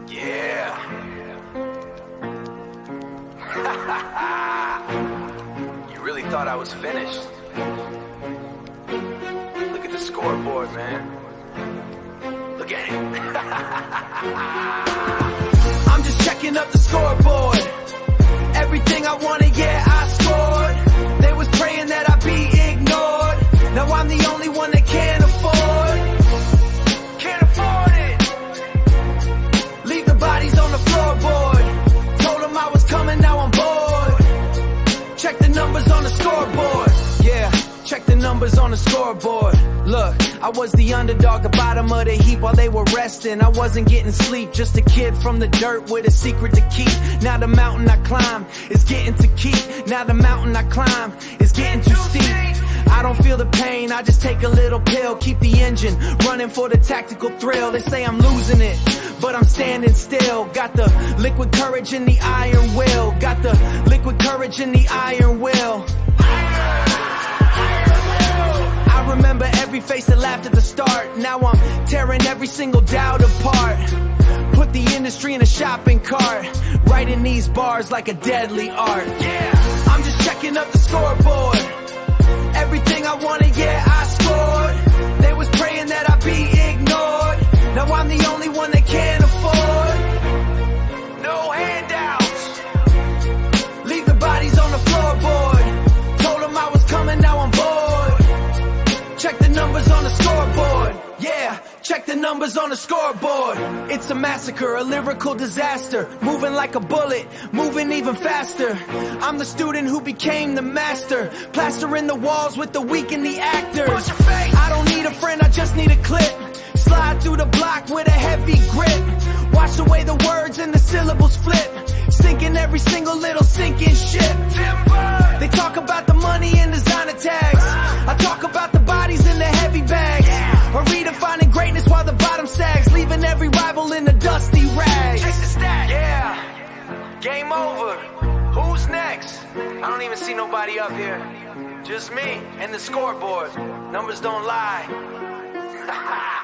Yeah. You really thought I was finished? Look at the scoreboard, man. Look at it. I'm just checking up the scoreboard. Everything I wanted, yeah, I scored. They was praying that I'd be ignored. Now I'm the only one that can't afford. Can't afford it. Leave the bodies on the floorboard. Told them I was coming, now I'm bored. Check the numbers on the scoreboard. Yeah, check the numbers on the scoreboard. Look, I was the underdog, the bottom of the heap while they were resting. I wasn't getting sleep, just a kid from the dirt with a secret to keep. Now the mountain I climb is getting to keep. Now the mountain I climb is getting too steep. I don't feel the pain, I just take a little pill. Keep the engine running for the tactical thrill. They say I'm losing it, but I'm standing still. Got the liquid courage in the iron will. Got the liquid courage in the iron will. I remember every face that laughed at the start. Now I'm tearing every single doubt apart. Put the industry in a shopping cart. Writing these bars like a deadly art. Yeah, I'm just checking up the scoreboard. Everything I wanted, yeah, I scored. They was praying that I'd be ignored. Now I'm the only one that can't afford. No handouts. Leave the bodies on the floorboard. Told them I was coming, now I'm bored. Check the numbers on the scoreboard. Yeah, check the numbers on the scoreboard. It's a massacre, a lyrical disaster. Moving like a bullet, moving even faster. I'm the student who became the master. Plastering the walls with the weak and the actors. I don't need a friend, I just need a clip. Slide through the block with a heavy grip. Watch the way the words and the syllables flip. Sinking every single little sinking ship. They talk about the money and designer tags. I talk about the bodies in the heavy bags. Or redefining greatness while the bottom sags. Leaving every rival in the dusty rags. Chase the stack. Yeah, game over. Who's next? I don't even see nobody up here. Just me and the scoreboard. Numbers don't lie.